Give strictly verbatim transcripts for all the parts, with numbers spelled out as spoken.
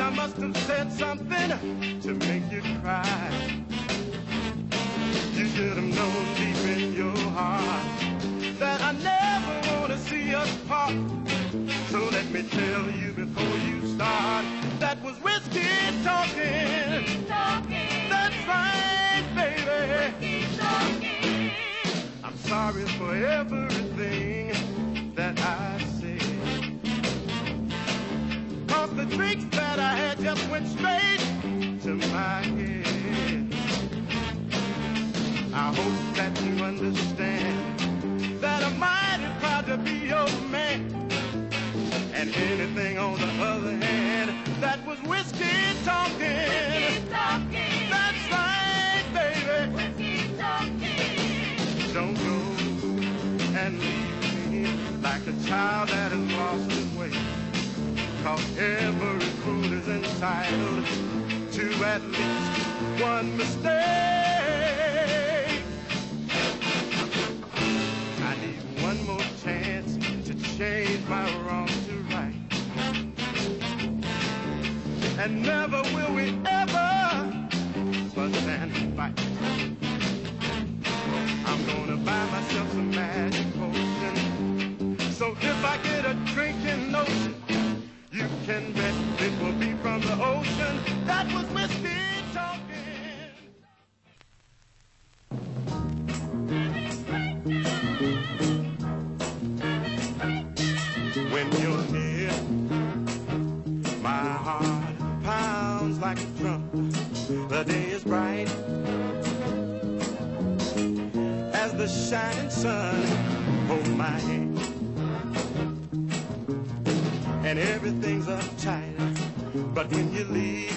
I must have said something to make you cry. You should have known deep in your heart that I never want to see us part. So let me tell you before you start, that was whiskey talking. Whiskey talking. That's right, baby. Whiskey talking. I'm sorry for everything that I said. Cause the drinks that I had just went straight to my head. I hope that you understand that I'm mighty proud to be your man. And anything on the other hand, that was whiskey talking. Whiskey talking. That's right, baby. Whiskey talking. Don't go and leave me like a child that has lost his way. Cause every fool is entitled to at least one mistake. I need one more chance to change my wrong to right. And never will we ever fuss and fight. I'm gonna buy myself some magic potion. So if I get a drinking notion, you can bet it will be from the ocean. That was whiskey talking. When you're here, my heart pounds like a drum. The day is bright as the shining sun holds my hand. And everything's uptight, but when you leave,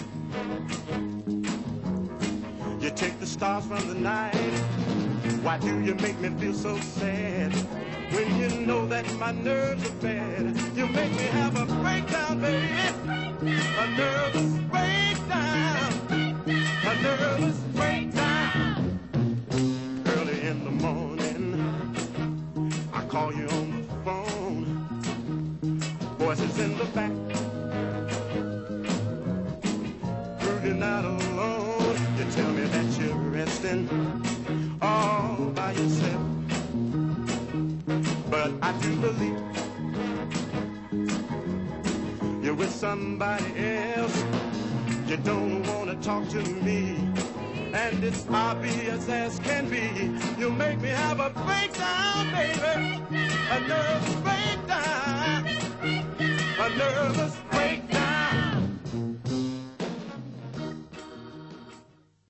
you take the stars from the night. Why do you make me feel so sad? When you know that my nerves are bad, you make me have a breakdown, baby. A nervous breakdown. A nervous breakdown. Early in the morning, I call you on the phone. Voices in the back, brooding out alone. You tell me that you're resting all by yourself, but I do believe you're with somebody else. You don't want to talk to me, and it's obvious as can be. You make me have a breakdown, baby, a nervous breakdown. A nervous breakdown.